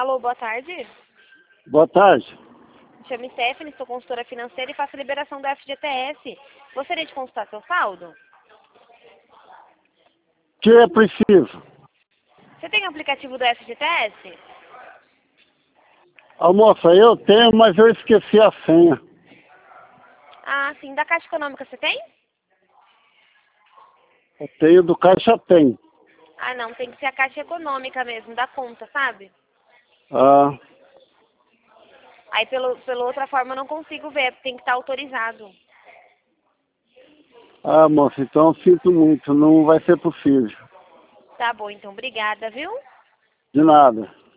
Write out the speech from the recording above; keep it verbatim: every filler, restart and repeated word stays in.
Alô, boa tarde. Boa tarde. Chamo-me Stephanie, sou consultora financeira e faço a liberação do F G T S. Gostaria de consultar seu saldo? Que é preciso? Você tem o aplicativo do F G T S? Ah, moça, eu tenho, mas eu esqueci a senha. Ah, sim. Da Caixa Econômica você tem? Eu tenho do Caixa tem. Ah, não. Tem que ser a Caixa Econômica mesmo, da conta, sabe? Ah, Aí, pelo, pela outra forma, eu não consigo ver. Tem que estar autorizado. ah, moça, então eu sinto muito, não vai ser possível. Tá bom, então. Obrigada, viu? De nada.